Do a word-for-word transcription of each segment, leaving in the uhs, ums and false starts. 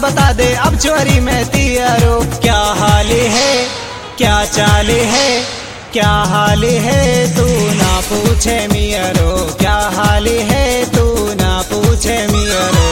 बता दे अब चोरी में तियारो। क्या हाल है क्या चाल है क्या हाल है तू ना पूछे मियरो। क्या हाल है तू ना पूछे मियरो।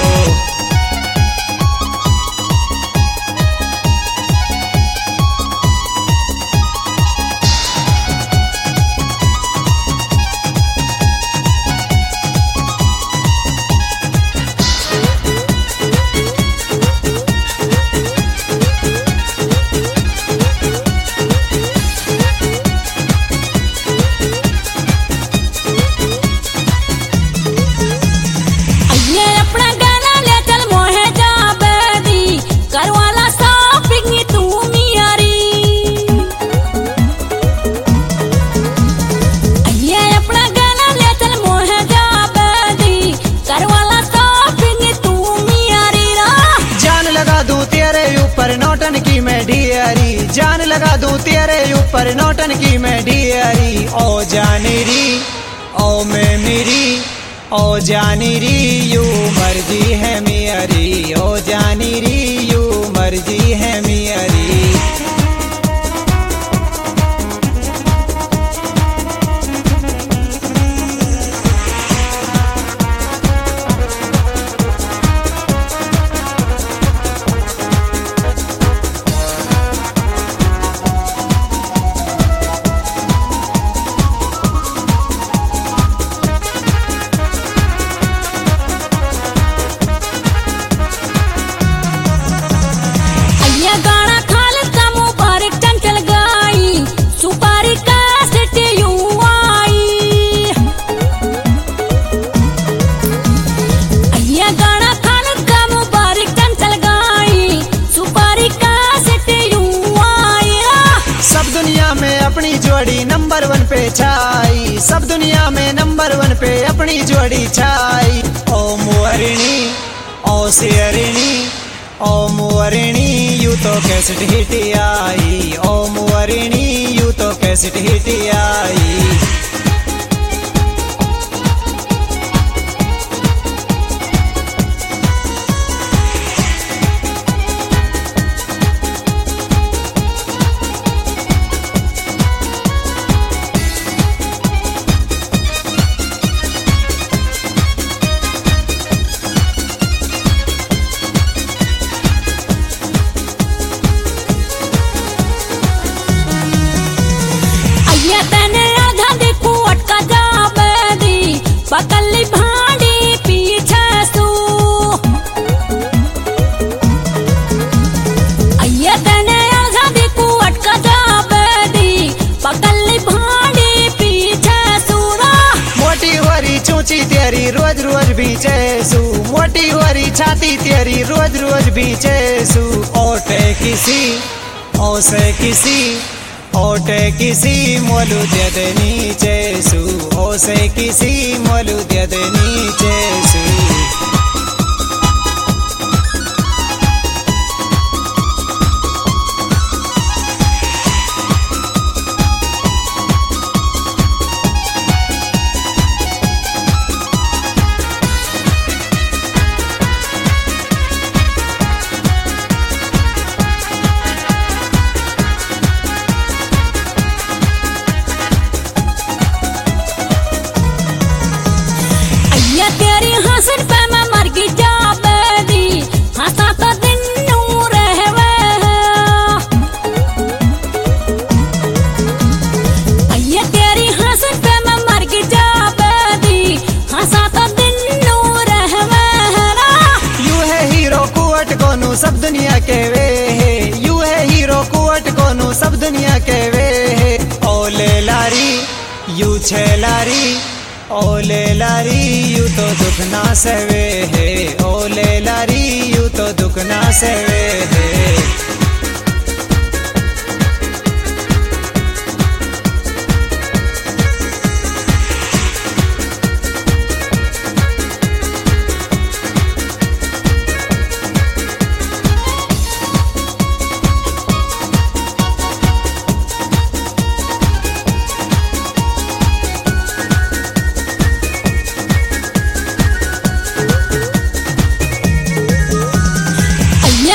नोटन की मैं डियरी जान लगा दूं तेरे ऊपर नोटन की मैं डियरी। ओ जानी री ओ मैं मेरी ओ जानी री यू मर्जी है मेरी। ओ जानी री यू मर्जी है मेरी। अपनी जोड़ी नंबर वन पे छाई सब दुनिया में नंबर वन पे अपनी जोड़ी छाई। ओ मुअरिणी ओ सियरिणी ओ मुअरिणी यू तो कैसेट हिट आई। ओ मुअरिणी यू तो कैसेट हिट आई। पकली भांडी पीछे सू अय्या तने आजादी को अटका जाबेदी। पकली भांडी पीछे सूरा मोटी वरी चूची तेरी रोज रोज बीचे सू। मोटी वरी छाती तेरी रोज रोज बीचे सू। ओटे किसी ओसे किसी ओटे किसी मोलू दे दे नीचे सू। ओसे किसी मोलू दे दे नीचे सू। तेरी हंसन पे मैं मर गई जाबेदी। हंसा तो दिन नू रहवे अय्या तेरी हंसन पे मैं मर गई जाबेदी। हंसा तो दिन नू रहवे। यू है हीरो कुवट कोनू सब दुनिया के वे है। यू है हीरो कुवट कोनू सब दुनिया के वे है। ओले लारी यू छे लारी ओले लारी यू तो दुख ना सवे है। ओले लारी यू तो दुख ना सवे है।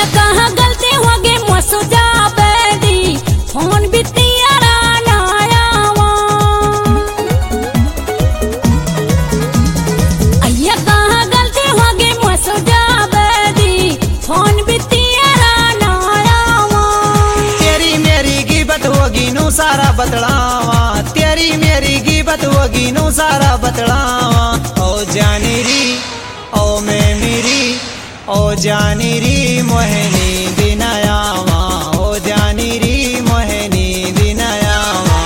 कहाँ गलती होगी मसो जाबेदी फोन बितिया नायावा अय्या कहाँ गलती होगी मसो जाबेदी फोन बितिया नायावा तेरी मेरी गिबत होगी नु सारा बतलावा तेरी मेरी गिबत होगी नु सारा बतलावा ओ जानी री ओ मैं मेरी ओ जानी री मोहनी दिनायावा ओ जानी री मोहनी दिनायावा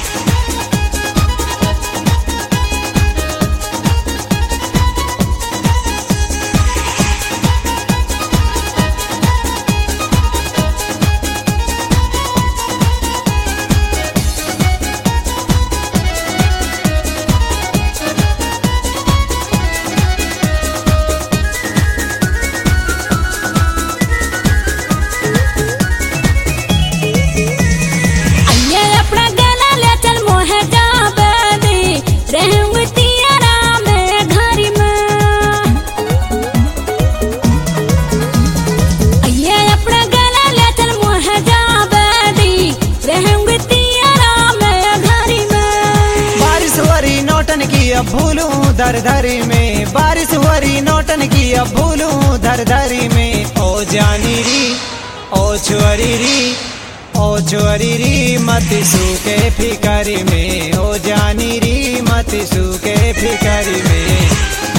अब भूलूं दर धरी में बारिश हुरी नौटन की अब भूलूं दर धरी में ओ जानी री ओ चुअरी री ओ चुअरी री मत सूके फिकरी में ओ जानी री मत सूके फिकरी में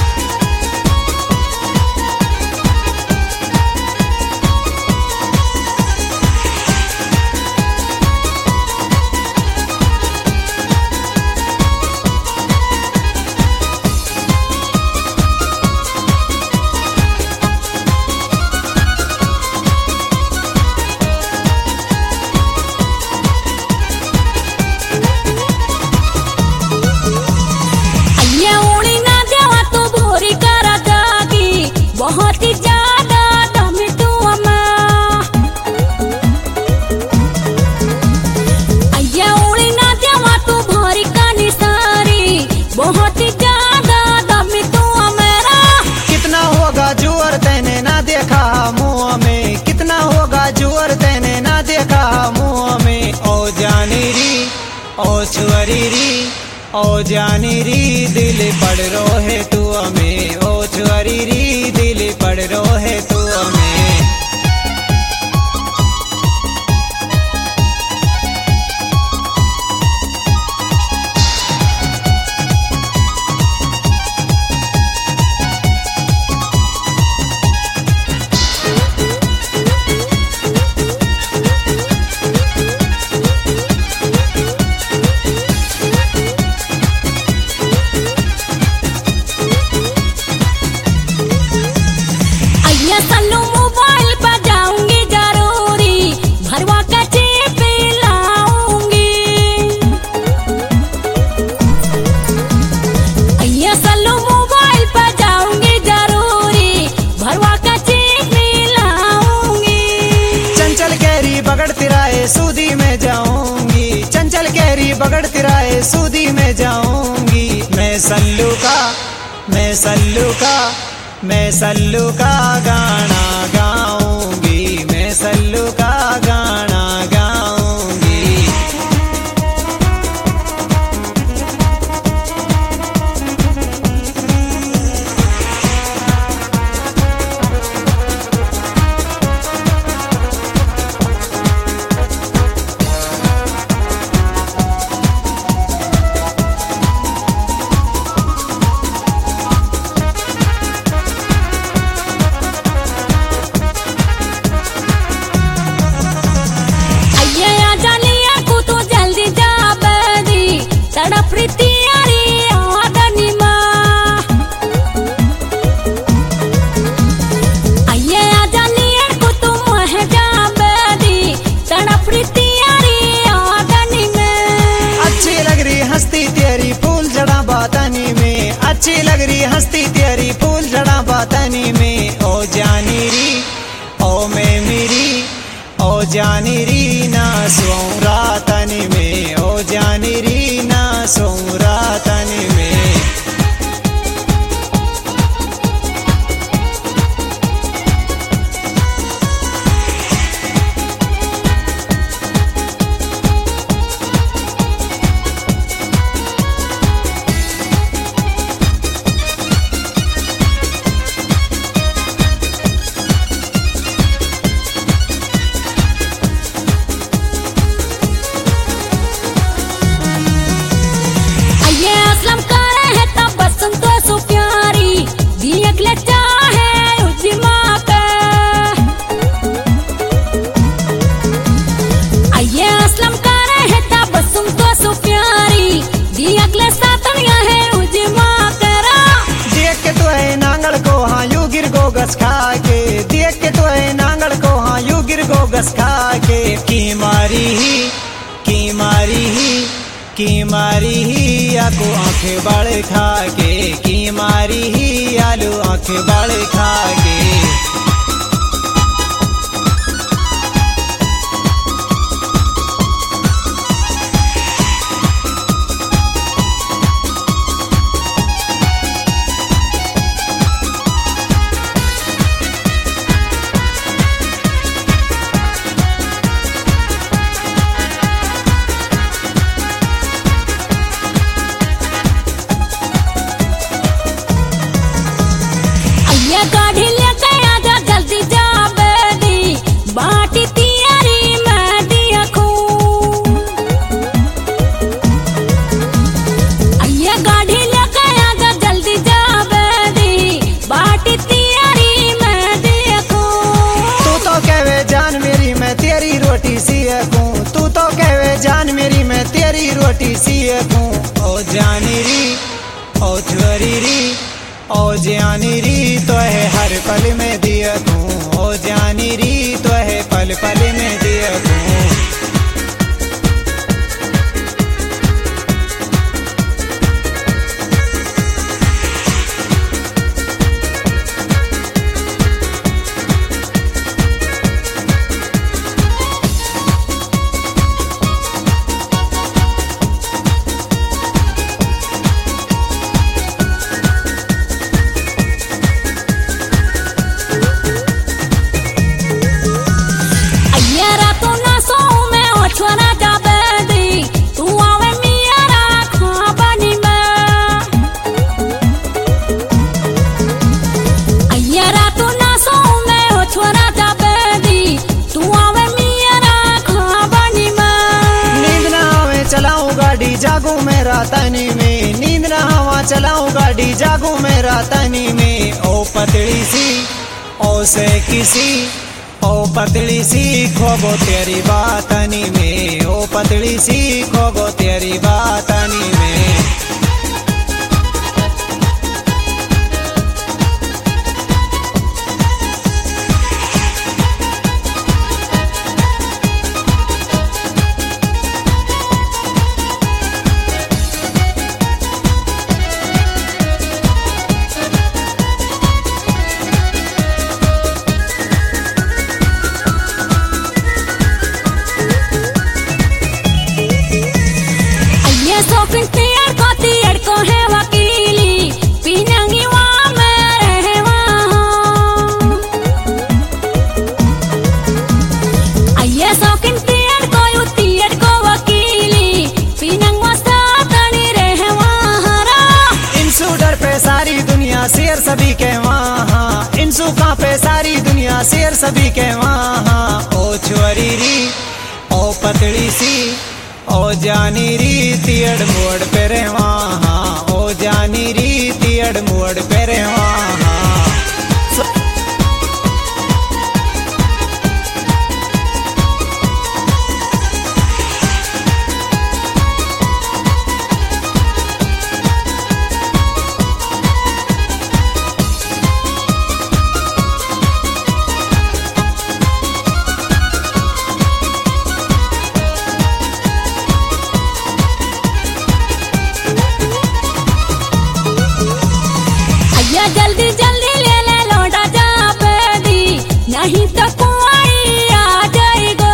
बहुत ही ज्यादा दम तू अम्मा अय्या उड़ी ना देवा तू भरी कानी सारी बहुत ही ज्यादा दम तू अमेरा कितना होगा जोर तेने ना देखा मुँह में कितना होगा जोर तेने ना देखा मुँह में ओ जानी री ओ छुअरी री ओ जानी री दिल पड़ रो है तू हमें ओ छुअरी री दिल पड़ रो है तू हमें सल्लू मोबाइल पर जाऊंगी जरूरी भरवा का चिप लाऊंगी अय्या सल्लू मोबाइल पर जाऊंगी जरूरी भरवा का चिप लाऊंगी चंचल कैरी बगड़ तिराए सूदी में जाऊंगी चंचल कैरी बगड़ तिराए सूदी में जाऊंगी मैं सल्लू का मैं सल्लू का मैं सल्लू का गाना गाऊंगी मैं सल्लू का गाना गाऊंगी अच्छी लग रही हंसती तेरी फूल जड़ा बातनी में ओ जानी री ओ मैं मेरी ओ जानी री ना सो रातनी में ओ जानी री ना सो रातनी में कस खा के की मारी ही की मारी ही की मारी ही आको आँख बड़ खा के की मारी ही आलू आँख बड़ खा के। ये गाड़ी लेके आजा जल्दी जा बेदी बाटी तियारी मैं दिया खूं। ये गाड़ी लेके आजा जल्दी जा बेदी बाटी तियारी मैं दिया खूं। तू तो कहवे जान मेरी मैं तेरी रोटी सीखूं तू तो कहवे जान मेरी मैं तेरी रोटी सीखूं। ओ जानी री ओ छोरी री ओ जानी री तो है हर पल में दिया तू ओ जानी री तो है पल पल में दिया तू। चलाऊं गाड़ी जागू मेरा तनी में नींद ना हवा चलाऊं गाड़ी जागू मेरा तनी में। ओ पतली सी ओ से किसी ओ पतली सी खोगो तेरी बातनी में ओ पतली सी खोगो तेरी बातनी में। शौकीन तियर को तियर को है वकीली पीनंगी वहाँ मैं रहे वहाँ। आइए शौकीन तियर को यू तियर को वकीली पीनंग वसातनी रहे वहाँ। इंसू डर पे सारी दुनिया शेर सभी के वहाँ इंसू का पे सारी दुनिया शेर सभी के वहाँ। ओ छोरी री ओ पतली सी ओ जानी री तियड़ मोड़ पे रे वहाँ ओ जानी री तियड़ मोड़ पे रे वहाँ। जल्दी जल्दी ले ले लौटा जा बेदी नहीं तो कुआई आ जाएगो।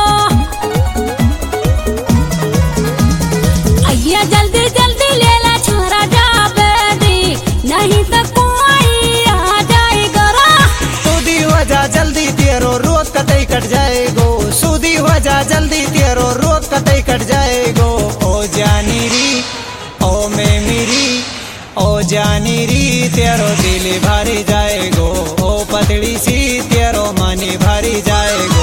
आइया जल्दी जल्दी ले ला छोरा जा बेदी नहीं तो कुआई आ जाएगो। सूदी हो जा जल्दी तेरो रोग कतई कट जाएगो सूदी हो जा जल्दी तेरो रोग कतई कट जाएगो। ओ जानी री ओ मैं मेरी ओ जानी री तेरो दिल भरी जाएगो ओ पतली सी तेरो मानी भरी जाएगो।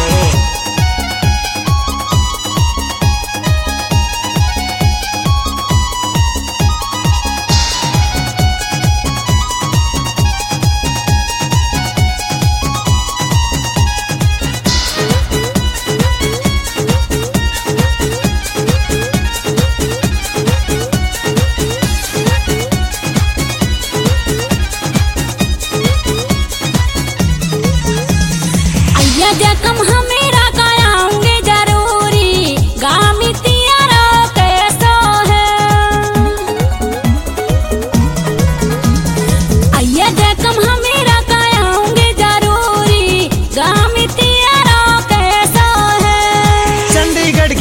जखम हमें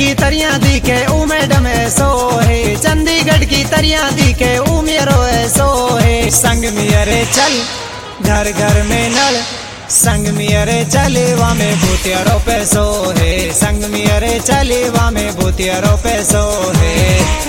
की तरिया दी के ऊ मैडम ऐसो है, चंडीगढ़ की तरिया दी के ऊ मेरो ऐसो है। संग मियरे चल घर घर में नल, संग मियरे चलेवा में भूतियारो पैसो है, संग मियरे चलेवा में भूतियारो पैसो है।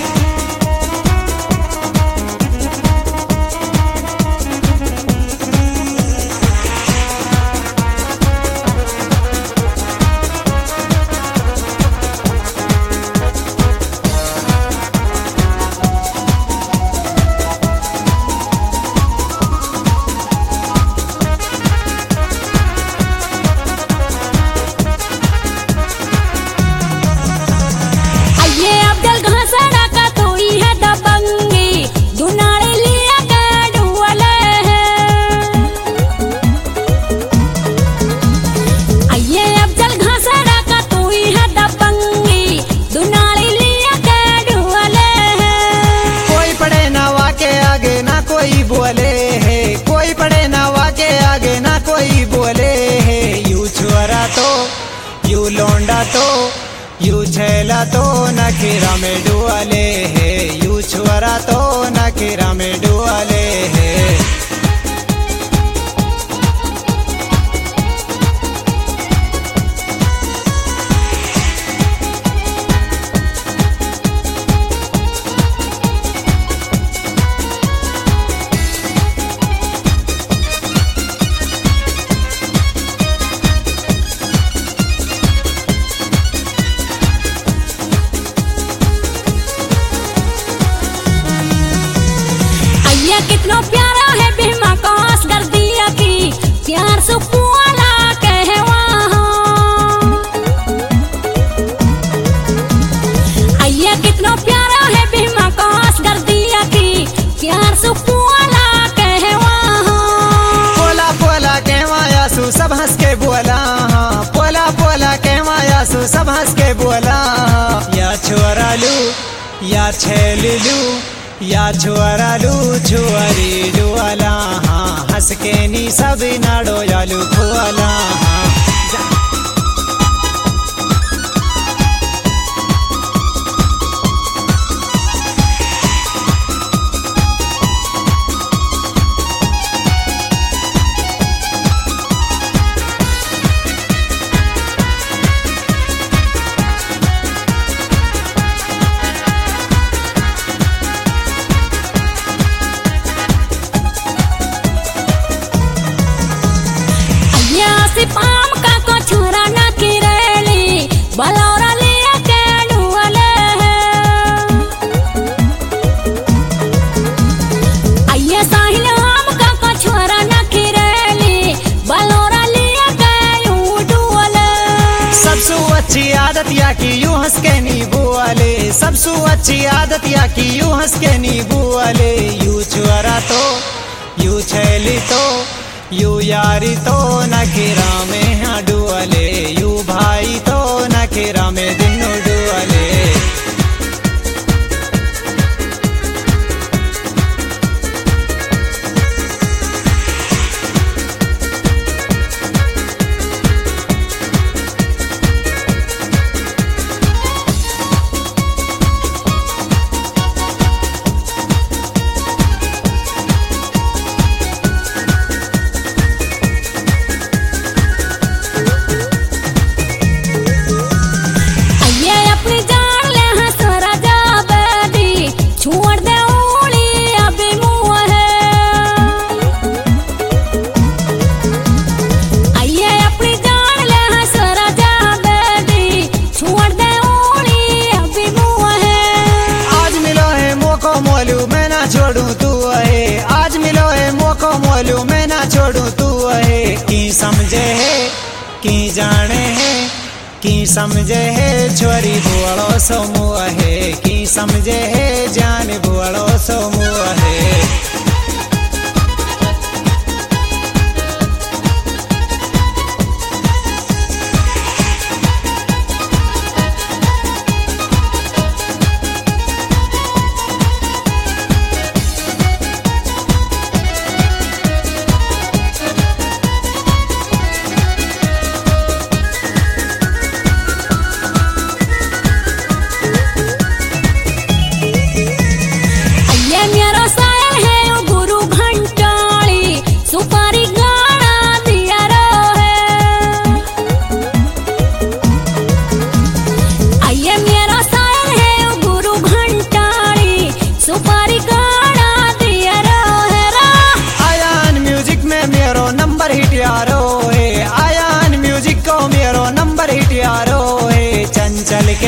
कोई बोले है कोई पड़े नवा के आगे ना कोई बोले है। यू छुअरा तो यू लौंडा तो यू छेला तो नखीरा में डुआले है, यू छुअरा तो नखीरा में डुआले है। कितना प्यारा है बीमा कास कर दिया कि प्यार सुकुआला कहे वहाँ। अय्या कितना प्यारा है बीमा कास कर दिया कि प्यार सुकुआला कहे वहाँ। पोला पोला के मायासु सब हंस के बोला, पोला पोला के मायासु सब हंस के बोला। या छोरा लू या छेलू या छुअरा लू छुअरी डुआला, हाँ हंस के नी सब नाडो यालू खुआला। हाँ पाम का को छोरा ना किरेली बलौरा लिया के डुअले अय्या साहिल आम का को छोरा ना किरेली बलौरा लिया के यू डुअले। सबसे अच्छी आदत या की यूं हंस के नी बुआले, सबसे अच्छी आदत या की यूं हंस के नी बुआले। यू छुअरा तो यू छेली तो यू यारी तो नखीरा में हाँ डुअले, यू भाई तो नखीरा में दिनों डुअले। छोड़ू तू है आज मिलो है मौको मोलू मैं ना छोड़ू तू है। की समझे है की जाने है की समझे है छोरी बुआड़ो सोमुआ है, की समझे है जान बुआड़ो सोमुआ है।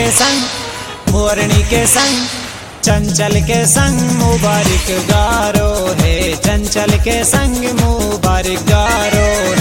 के संग मोरनी के संग चंचल के संग मुबारक गारो है, चंचल के संग मुबारक गारो है।